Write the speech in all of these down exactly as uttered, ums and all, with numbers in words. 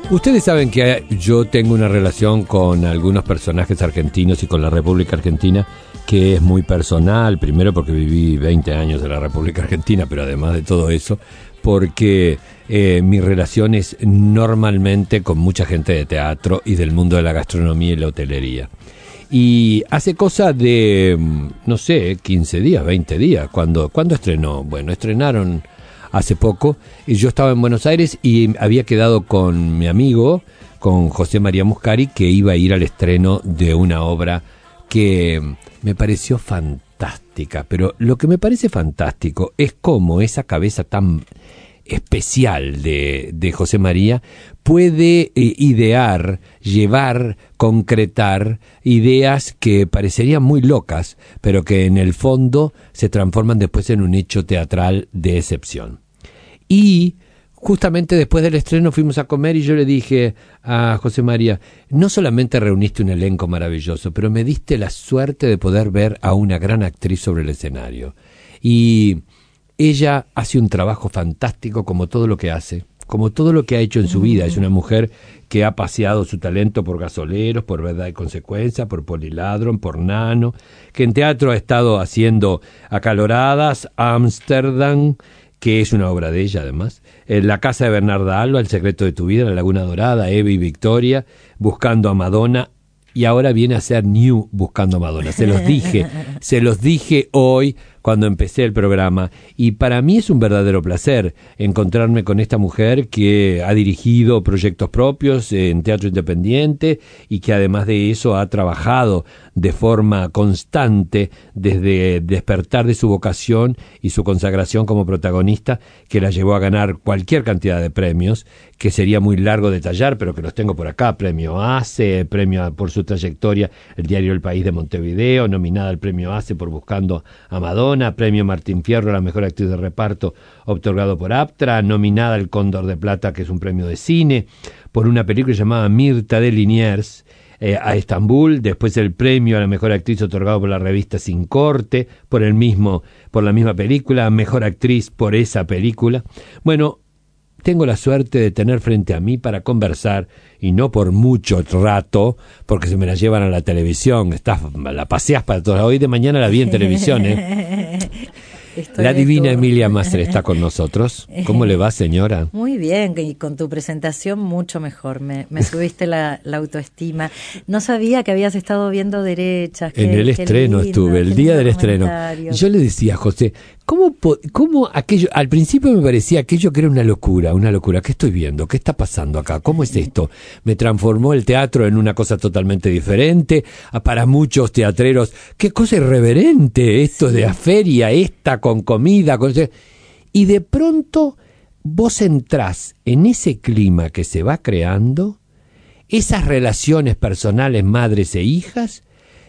Ustedes saben que yo tengo una relación con algunos personajes argentinos y con la República Argentina que es muy personal, primero porque viví veinte años en la República Argentina, pero además de todo eso, porque eh, mi relación es normalmente con mucha gente de teatro y del mundo de la gastronomía y la hotelería. Y hace cosa de, no sé, quince días, veinte días, cuando, ¿cuándo estrenó? Bueno, estrenaron hace poco, y yo estaba en Buenos Aires y había quedado con mi amigo, con José María Muscari, que iba a ir al estreno de una obra que me pareció fantástica, pero lo que me parece fantástico es cómo esa cabeza tan especial de, de José María puede eh, idear, llevar, concretar ideas que parecerían muy locas, pero que en el fondo se transforman después en un hecho teatral de excepción. Y justamente después del estreno fuimos a comer y yo le dije a José María, no solamente reuniste un elenco maravilloso, pero me diste la suerte de poder ver a una gran actriz sobre el escenario. Y ella hace un trabajo fantástico como todo lo que hace, como todo lo que ha hecho en su vida. Es una mujer que ha paseado su talento por Gasoleros, por Verdad y Consecuencia, por Poliladron, por Nano, que en teatro ha estado haciendo Acaloradas, Ámsterdam, que es una obra de ella además, en La Casa de Bernarda Alba, El Secreto de tu Vida, La Laguna Dorada, Eva y Victoria, Buscando a Madonna, y ahora viene a ser New Buscando a Madonna. Se los dije, se los dije hoy cuando empecé el programa, y para mí es un verdadero placer encontrarme con esta mujer que ha dirigido proyectos propios en teatro independiente y que además de eso ha trabajado de forma constante desde despertar de su vocación y su consagración como protagonista, que la llevó a ganar cualquier cantidad de premios, que sería muy largo detallar, pero que los tengo por acá: premio ACE, premio por su trayectoria el diario El País de Montevideo, nominada al premio ACE por Buscando a Madonna, premio Martín Fierro a la mejor actriz de reparto otorgado por Aptra, nominada al Cóndor de Plata, que es un premio de cine, por una película llamada Mirta de Liniers, eh, a Estambul, después el premio a la mejor actriz otorgado por la revista Sin Corte, por el mismo, por la misma película, mejor actriz por esa película. Bueno, tengo la suerte de tener frente a mí para conversar, y no por mucho rato, porque se me la llevan a la televisión, estás, la paseás para todos. Hoy de mañana la vi en televisión, ¿eh? La divina Emilia Mastre está con nosotros. ¿Cómo le va, señora? Muy bien, y con tu presentación mucho mejor. Me, me subiste la, la autoestima. No sabía que habías estado viendo Derechas. En qué, el qué estreno lindo, estuve, el día del estreno. Yo le decía a José, ¿cómo, cómo aquello? Al principio me parecía aquello que era una locura, una locura. ¿Qué estoy viendo? ¿Qué está pasando acá? ¿Cómo es esto? Me transformó el teatro en una cosa totalmente diferente. Para muchos teatreros, qué cosa irreverente esto, sí, de la feria, esta con comida, con... y de pronto vos entrás en ese clima que se va creando, esas relaciones personales madres e hijas.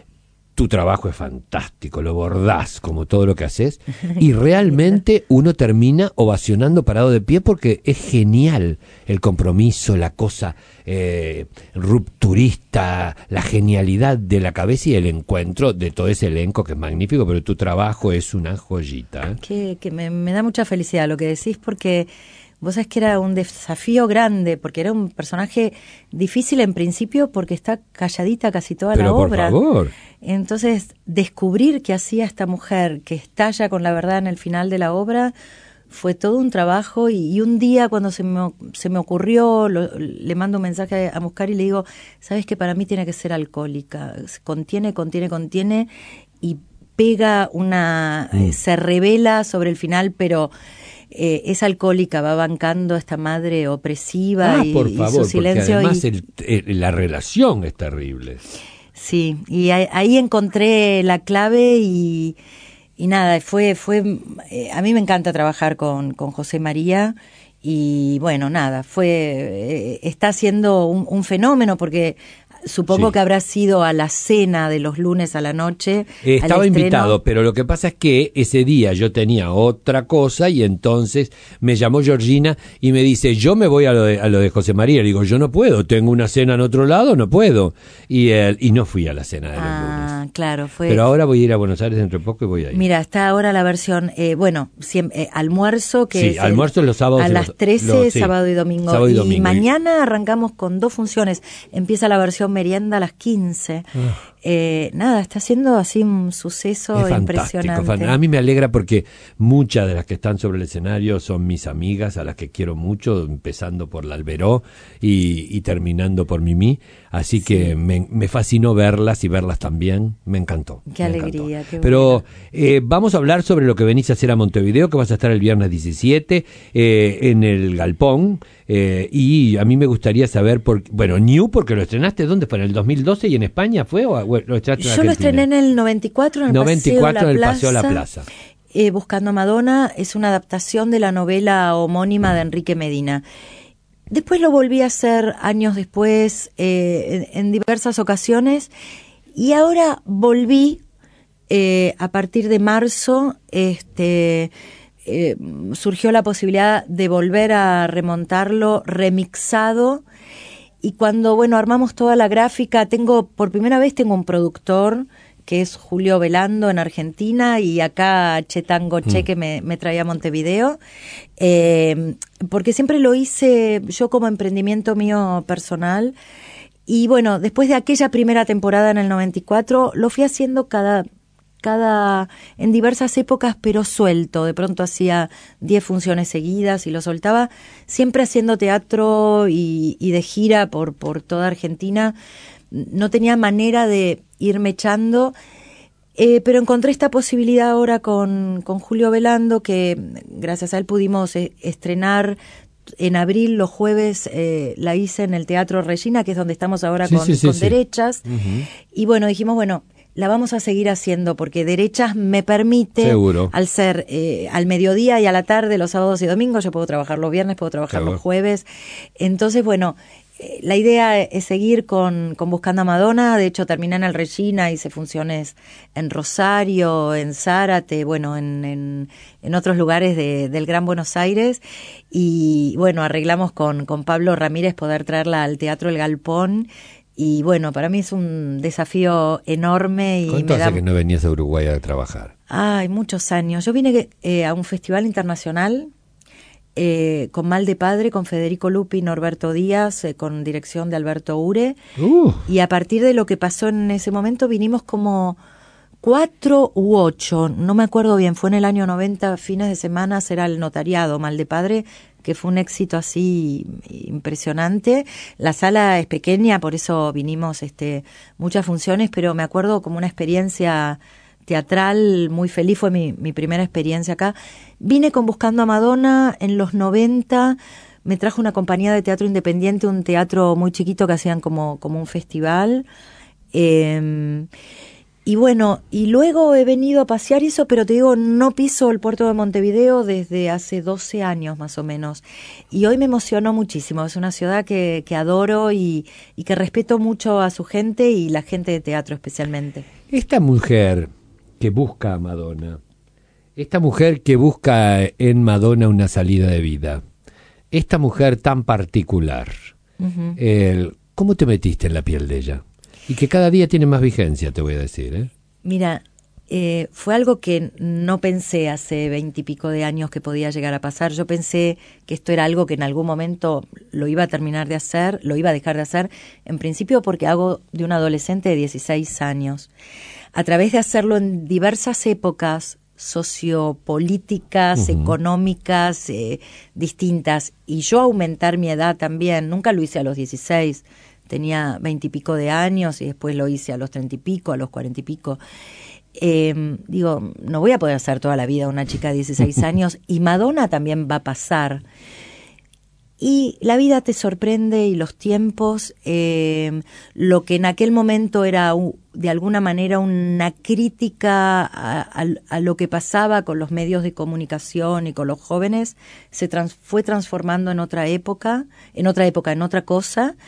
Tu trabajo es fantástico, lo bordás como todo lo que haces, y realmente uno termina ovacionando parado de pie porque es genial el compromiso, la cosa eh, rupturista, la genialidad de la cabeza y el encuentro de todo ese elenco que es magnífico, pero tu trabajo es una joyita, ¿eh? Que, que me, me da mucha felicidad lo que decís, porque vos sabés que era un desafío grande, porque era un personaje difícil en principio porque está calladita casi toda Pero la por obra. Favor. Entonces, descubrir qué hacía esta mujer, que estalla con la verdad en el final de la obra, fue todo un trabajo. Y, y un día cuando se me, se me ocurrió, lo, le mando un mensaje a Muscari y le digo, ¿sabes que para mí tiene que ser alcohólica? Contiene, contiene, contiene y pega una... Mm. Se revela sobre el final, pero... Eh, es alcohólica, va bancando a esta madre opresiva. Ah, y, por favor, y su silencio. Porque además y, el, el, la relación es terrible. Sí, y ahí, ahí encontré la clave y, y nada, fue, fue eh, a mí me encanta trabajar con, con José María. Y bueno, nada, fue eh, está siendo un, un fenómeno porque Supongo Sí. que habrá sido a la cena de los lunes a la noche. Eh, estaba al estreno. invitado, pero lo que pasa es que ese día yo tenía otra cosa y entonces me llamó Georgina y me dice, yo me voy a lo de, a lo de José María. Le digo, yo no puedo, tengo una cena en otro lado, no puedo. Y, eh, y no fui a la cena de los Ah, lunes. claro, fue. Pero ahora voy a ir a Buenos Aires dentro de poco y voy a ir. Mira, está ahora la versión, eh, bueno, siem- eh, almuerzo, que Sí, es almuerzo el- los sábados a y las los- trece, los- sí, sábado y domingo. sábado y y domingo. mañana arrancamos con dos funciones. Empieza la versión merienda a las quince. Ah. Eh, nada, está siendo así un suceso Es fantástico. impresionante. fan- A mí me alegra porque muchas de las que están sobre el escenario son mis amigas, a las que quiero mucho, empezando por la Alberó y, y terminando por Mimi. Así que me, me fascinó verlas y verlas también. Me encantó. Qué me alegría, encantó. qué Pero eh, vamos a hablar sobre lo que venís a hacer a Montevideo, que vas a estar el viernes diecisiete eh, en el Galpón. Eh, y a mí me gustaría saber, por, bueno, New, porque lo estrenaste, ¿dónde fue? ¿En el dos mil doce y en España fue? ¿O bueno, lo estrenaste en Yo lo Argentina? estrené en el noventa y cuatro en el noventa y cuatro Paseo en de el la Paseo de la Plaza. Plaza. Eh, Buscando a Madonna es una adaptación de la novela homónima de Enrique Medina. Después lo volví a hacer años después, eh, en, en diversas ocasiones, y ahora volví eh, a partir de marzo. Este, eh, surgió la posibilidad de volver a remontarlo remixado. Y cuando, bueno, armamos toda la gráfica, tengo, por primera vez tengo un productor que es Julio Velando en Argentina y acá Chetango Che, Mm. que me, me traía a Montevideo, eh, porque siempre lo hice yo como emprendimiento mío personal. Y bueno, después de aquella primera temporada en el noventa y cuatro, lo fui haciendo cada... cada en diversas épocas, pero suelto. De pronto hacía diez funciones seguidas y lo soltaba, siempre haciendo teatro y, y de gira por, por toda Argentina. No tenía manera de irme echando, eh, pero encontré esta posibilidad ahora con, con Julio Velando, que gracias a él pudimos eh, estrenar en abril los jueves. Eh, la hice en el Teatro Regina, que es donde estamos ahora Sí, con, sí, sí, con sí. Derechas. Ujú. Y bueno, dijimos, bueno, la vamos a seguir haciendo porque Derechas me permite, Seguro. al ser eh, al mediodía y a la tarde, los sábados y domingos, yo puedo trabajar los viernes, puedo trabajar Seguro. los jueves. Entonces, bueno, eh, la idea es seguir con, con Buscando a Madonna. De hecho, terminé en el Regina, hice funciones en Rosario, en Zárate, bueno, en, en, en otros lugares de, del Gran Buenos Aires. Y bueno, arreglamos con, con Pablo Ramírez poder traerla al Teatro El Galpón. Y bueno, para mí es un desafío enorme. Y ¿Cuánto me hace da... que no venías a Uruguay a trabajar? Ay, muchos años. Yo vine eh, a un festival internacional eh, con Mal de Padre, con Federico Lupi y Norberto Díaz, eh, con dirección de Alberto Ure. Uh, Y a partir de lo que pasó en ese momento vinimos como cuatro u ocho, no me acuerdo bien, fue en el año noventa, fines de semana, era el notariado Mal de Padre, que fue un éxito así impresionante. La sala es pequeña, por eso vinimos este muchas funciones, pero me acuerdo como una experiencia teatral muy feliz, fue mi, mi primera experiencia acá. Vine con Buscando a Madonna en los noventa, me trajo una compañía de teatro independiente, un teatro muy chiquito que hacían como, como un festival. Eh, y bueno, y luego he venido a pasear eso, pero te digo, no piso el puerto de Montevideo desde hace doce años más o menos. Y hoy me emocionó muchísimo. Es una ciudad que, que adoro y, y que respeto mucho a su gente y la gente de teatro especialmente. esta mujer que busca a Madonna, esta mujer que busca en Madonna una salida de vida, esta mujer tan particular, Uh-huh. el, ¿cómo te metiste en la piel de ella? Y que cada día tiene más vigencia, te voy a decir, ¿eh? Mira, eh, fue algo que no pensé hace veintipico de años que podía llegar a pasar. Yo pensé que esto era algo que en algún momento lo iba a terminar de hacer, lo iba a dejar de hacer, en principio porque hago de un adolescente de dieciséis años. A través de hacerlo en diversas épocas sociopolíticas, Ujú. económicas, eh, distintas, y yo aumentar mi edad también, nunca lo hice a los dieciséis, tenía veintipico de años y después lo hice a los treinta y pico, a los cuarenta y pico. Eh, digo, no voy a poder hacer toda la vida una chica de dieciséis años, y Madonna también va a pasar. Y la vida te sorprende y los tiempos, eh, lo que en aquel momento era u- de alguna manera una crítica a, a, a lo que pasaba con los medios de comunicación y con los jóvenes, se trans, fue transformando en otra época, en otra época, en otra cosa.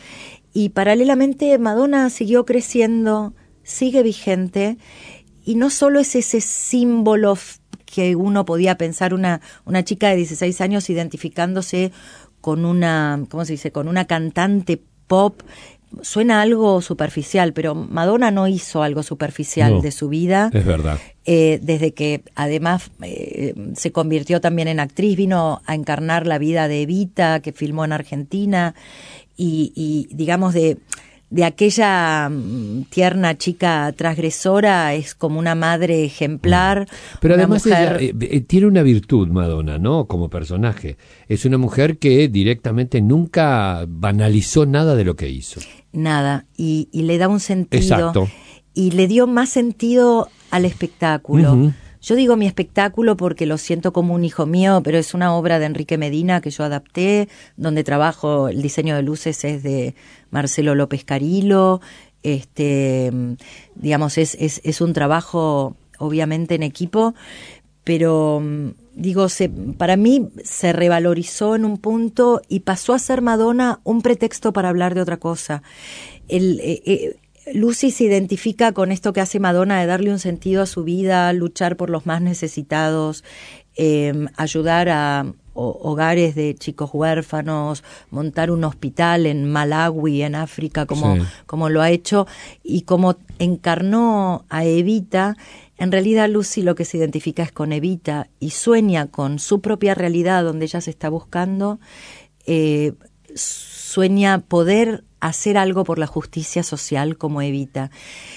Y paralelamente Madonna siguió creciendo, sigue vigente, y no solo es ese símbolo que uno podía pensar, una, una chica de dieciséis años identificándose con una, ¿cómo se dice?, con una cantante pop. Suena algo superficial, pero Madonna no hizo algo superficial no, de su vida. Es verdad. Eh, desde que además eh, se convirtió también en actriz, vino a encarnar la vida de Evita, que filmó en Argentina, y, y digamos de, de aquella um, tierna chica transgresora, es como una madre ejemplar. Pero una además mujer... ella eh, tiene una virtud, Madonna, ¿no? Como personaje. Es una mujer que directamente nunca banalizó nada de lo que hizo. Nada, y, y le da un sentido. Exacto. Y le dio más sentido al espectáculo. Uh-huh. Yo digo mi espectáculo porque lo siento como un hijo mío, pero es una obra de Enrique Medina que yo adapté, donde trabajo, el diseño de luces es de Marcelo López Carilo, este, digamos, es, es, es un trabajo obviamente en equipo, pero digo, se, para mí se revalorizó en un punto y pasó a ser Madonna un pretexto para hablar de otra cosa. El... Eh, eh, Lucy se identifica con esto que hace Madonna de darle un sentido a su vida, luchar por los más necesitados, eh, ayudar a o, hogares de chicos huérfanos, montar un hospital en Malawi, en África, como, sí. como lo ha hecho, y como encarnó a Evita. En realidad Lucy lo que se identifica es con Evita y sueña con su propia realidad donde ella se está buscando, eh, sueña poder hacer algo por la justicia social como Evita.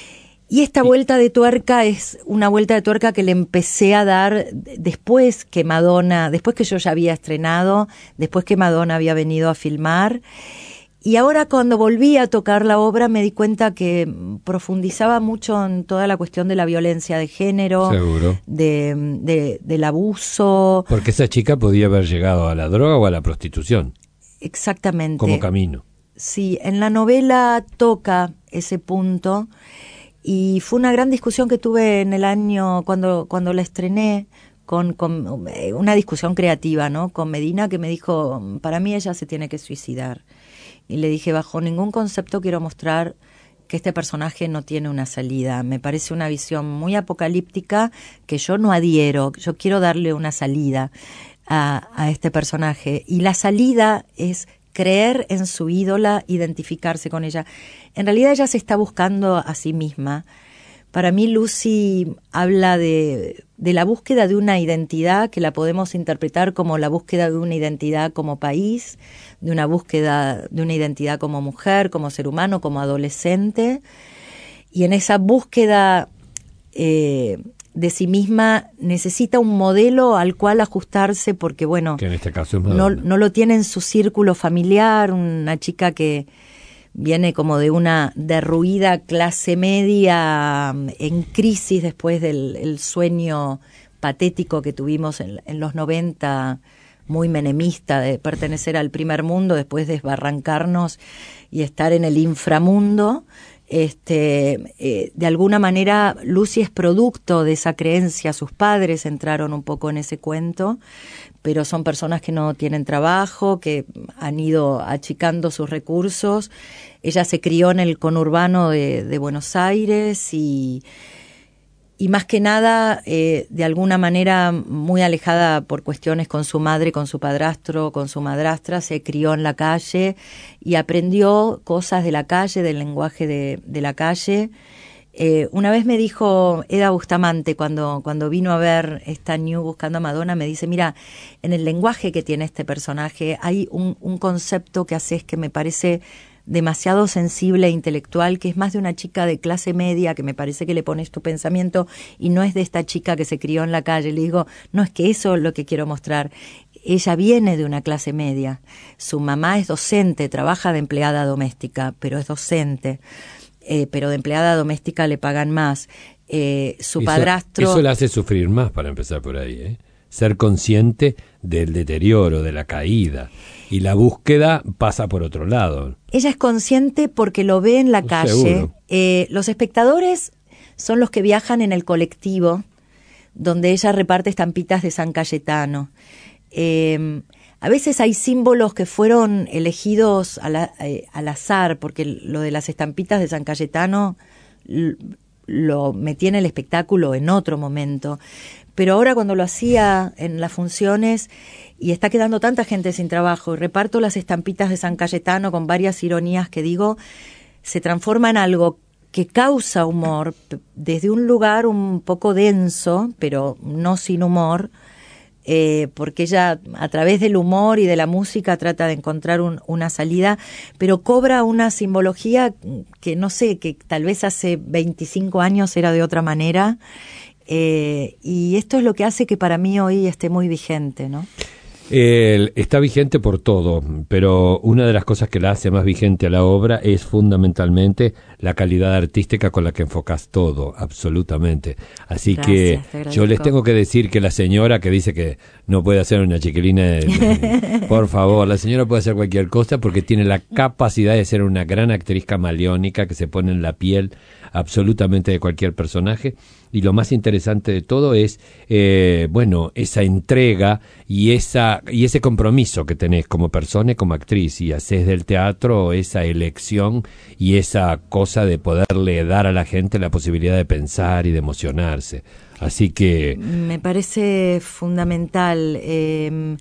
Y esta vuelta de tuerca es una vuelta de tuerca que le empecé a dar después que Madonna, después que yo ya había estrenado, después que Madonna había venido a filmar. Y ahora cuando volví a tocar la obra me di cuenta que profundizaba mucho en toda la cuestión de la violencia de género, seguro, de, de, del abuso. Porque esa chica podía haber llegado a la droga o a la prostitución. Exactamente. Como camino. Sí, en la novela toca ese punto y fue una gran discusión que tuve en el año cuando cuando la estrené con, con una discusión creativa, ¿no? Con Medina, que me dijo, para mí ella se tiene que suicidar. Y le dije, bajo ningún concepto quiero mostrar que este personaje no tiene una salida. Me parece una visión muy apocalíptica que yo no adhiero. Yo quiero darle una salida a, a este personaje. Y la salida es creer en su ídola, identificarse con ella. En realidad ella se está buscando a sí misma. Para mí Lucy habla de, de la búsqueda de una identidad que la podemos interpretar como la búsqueda de una identidad como país, de una búsqueda de una identidad como mujer, como ser humano, como adolescente. Y en esa búsqueda eh, de sí misma necesita un modelo al cual ajustarse porque, bueno, que en este caso es no, no lo tiene en su círculo familiar, una chica que viene como de una derruida clase media en crisis después del el sueño patético que tuvimos en, en los noventa, muy menemista, de pertenecer al primer mundo, después desbarrancarnos y estar en el inframundo. Este, eh, de alguna manera Lucy es producto de esa creencia, sus padres entraron un poco en ese cuento, pero son personas que no tienen trabajo, que han ido achicando sus recursos. Ella se crió en el conurbano de, de Buenos Aires y, y más que nada, eh, de alguna manera muy alejada por cuestiones con su madre, con su padrastro, con su madrastra, se crió en la calle y aprendió cosas de la calle, del lenguaje de, de la calle. Eh, una vez me dijo Eda Bustamante, cuando, cuando vino a ver esta New Buscando a Madonna, me dice, mira, en el lenguaje que tiene este personaje hay un, un concepto que haces que me parece demasiado sensible e intelectual, que es más de una chica de clase media, que me parece que le pones tu pensamiento y no es de esta chica que se crió en la calle. Le digo, no, es que eso es lo que quiero mostrar. Ella viene de una clase media. Su mamá es docente, trabaja de empleada doméstica, pero es docente. Eh, pero de empleada doméstica le pagan más. Eh, su eso, padrastro... Eso la hace sufrir más, para empezar por ahí, ¿eh? Ser consciente del deterioro, de la caída. Y la búsqueda pasa por otro lado. Ella es consciente porque lo ve en la calle. Eh, los espectadores son los que viajan en el colectivo, donde ella reparte estampitas de San Cayetano. Eh, a veces hay símbolos que fueron elegidos al, eh, al azar, porque lo de las estampitas de San Cayetano lo metí en el espectáculo en otro momento. Pero ahora cuando lo hacía en las funciones y está quedando tanta gente sin trabajo y reparto las estampitas de San Cayetano con varias ironías que digo, se transforma en algo que causa humor desde un lugar un poco denso, pero no sin humor, eh, porque ella a través del humor y de la música trata de encontrar un, una salida, pero cobra una simbología que no sé, que tal vez hace veinticinco años era de otra manera, eh, y esto es lo que hace que para mí hoy esté muy vigente, ¿no? Eh, está vigente por todo, pero una de las cosas que la hace más vigente a la obra es fundamentalmente la calidad artística con la que enfocas todo, absolutamente. Así Gracias, que yo les tengo que decir que la señora que dice que no puede hacer una chiquilina, de, por favor, la señora puede hacer cualquier cosa porque tiene la capacidad de ser una gran actriz camaleónica que se pone en la piel absolutamente de cualquier personaje. Y lo más interesante de todo es, eh, bueno, esa entrega y esa y ese compromiso que tenés como persona y como actriz, y haces del teatro esa elección y esa cosa de poderle dar a la gente la posibilidad de pensar y de emocionarse. Así que... Me parece fundamental. Eh,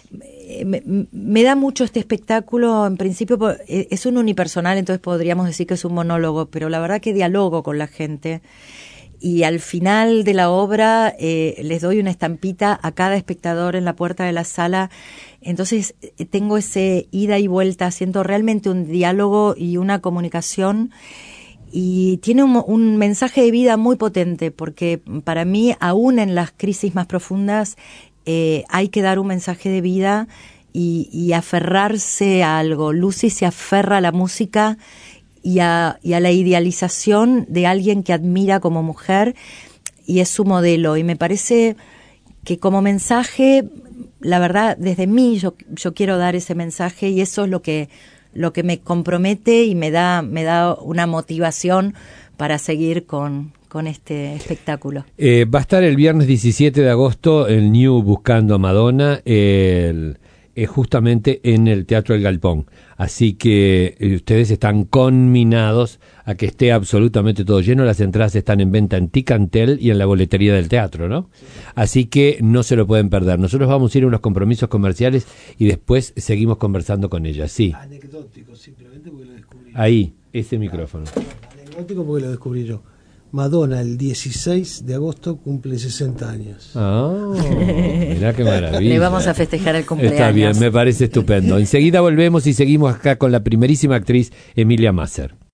me, me da mucho este espectáculo, en principio es un unipersonal, entonces podríamos decir que es un monólogo, pero la verdad que dialogo con la gente. Y al final de la obra eh, les doy una estampita a cada espectador en la puerta de la sala. Entonces eh, tengo ese ida y vuelta, siento realmente un diálogo y una comunicación. Y tiene un, un mensaje de vida muy potente, porque para mí, aún en las crisis más profundas, eh, hay que dar un mensaje de vida y, y aferrarse a algo. Lucy se aferra a la música Y a, y a la idealización de alguien que admira como mujer y es su modelo, y me parece que como mensaje, la verdad, desde mí yo, yo quiero dar ese mensaje, y eso es lo que lo que me compromete y me da me da una motivación para seguir con con este espectáculo. Eh, va a estar el viernes diecisiete de agosto el New Buscando a Madonna, el es justamente en el Teatro El Galpón, así que eh, ustedes están conminados a que esté absolutamente todo lleno. Las entradas están en venta en Ticantel y en la boletería del teatro, ¿no? Así que no se lo pueden perder. Nosotros vamos a ir a unos compromisos comerciales y después seguimos conversando con ella. Sí. Anecdótico, simplemente porque lo descubrí. Ahí, ese micrófono. Anecdótico porque lo descubrí yo. Madonna el dieciséis de agosto cumple sesenta años. Ah, mirá qué maravilla. Le vamos a festejar el cumpleaños. Está bien, me parece estupendo. Enseguida volvemos y seguimos acá con la primerísima actriz Emilia Masser.